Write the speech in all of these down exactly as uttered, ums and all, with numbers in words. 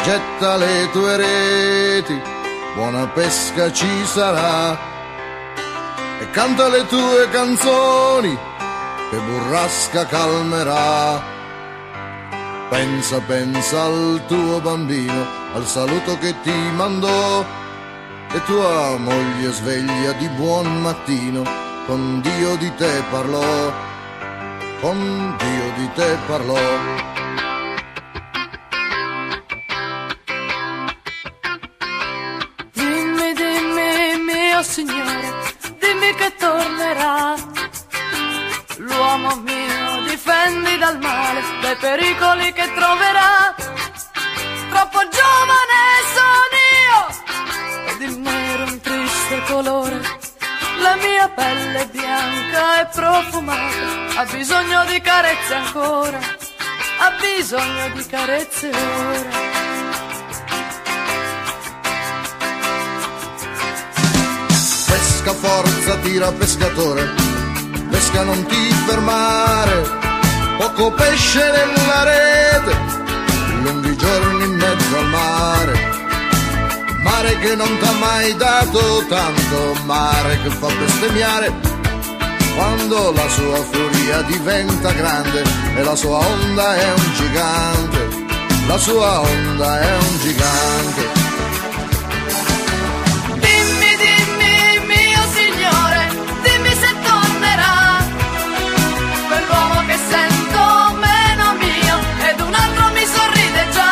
getta le tue reti, buona pesca ci sarà, e canta le tue canzoni che burrasca calmerà. Pensa, pensa al tuo bambino, al saluto che ti mandò, e tua moglie sveglia di buon mattino, con Dio di te parlò, con Dio di te parlò. Dimmi, dimmi, mio Signore, dimmi che tornerà. L'uomo mio, difendi dal male, dai pericoli che troverà. Troppo giovane sono io, ed il nero è un triste colore. La mia pelle è bianca e profumata, ha bisogno di carezze ancora, ha bisogno di carezze ora. Pesca forza, tira pescatore, pesca non ti fermare, poco pesce nella rete, lunghi giorni in mezzo al mare. Mare che non t'ha mai dato tanto, mare che fa bestemmiare quando la sua furia diventa grande, e la sua onda è un gigante, la sua onda è un gigante. Dimmi, dimmi, mio Signore, dimmi se tornerà quell'uomo che sento meno mio, ed un altro mi sorride già.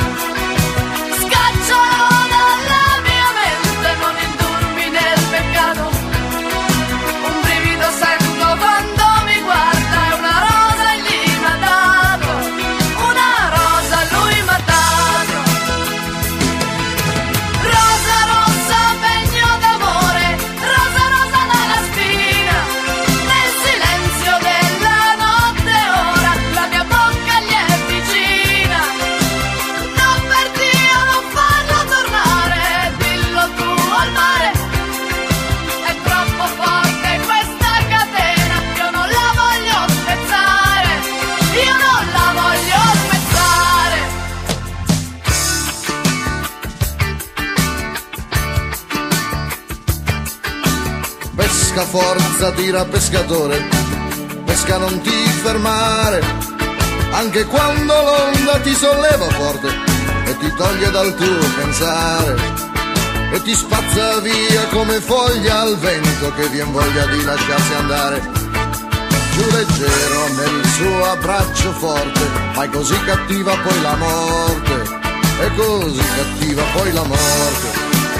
Pesca forza, tira pescatore, pesca non ti fermare, anche quando l'onda ti solleva forte e ti toglie dal tuo pensare, e ti spazza via come foglia al vento che vien voglia di lasciarsi andare. Più leggero nel suo abbraccio forte, ma è così cattiva poi la morte, è così cattiva poi la morte.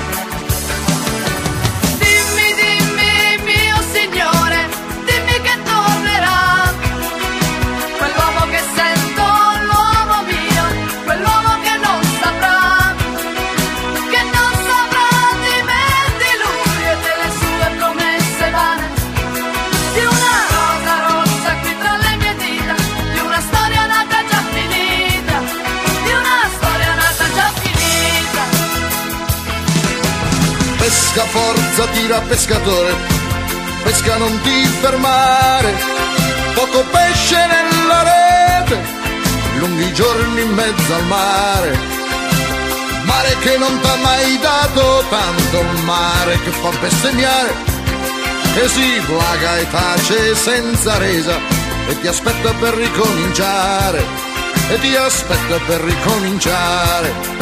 Pesca forza, tira pescatore, pesca non ti fermare, poco pesce nella rete, lunghi giorni in mezzo al mare. Mare che non t'ha mai dato tanto, mare che fa bestemmiare, che si plaga e tace senza resa, e ti aspetta per ricominciare, e ti aspetta per ricominciare.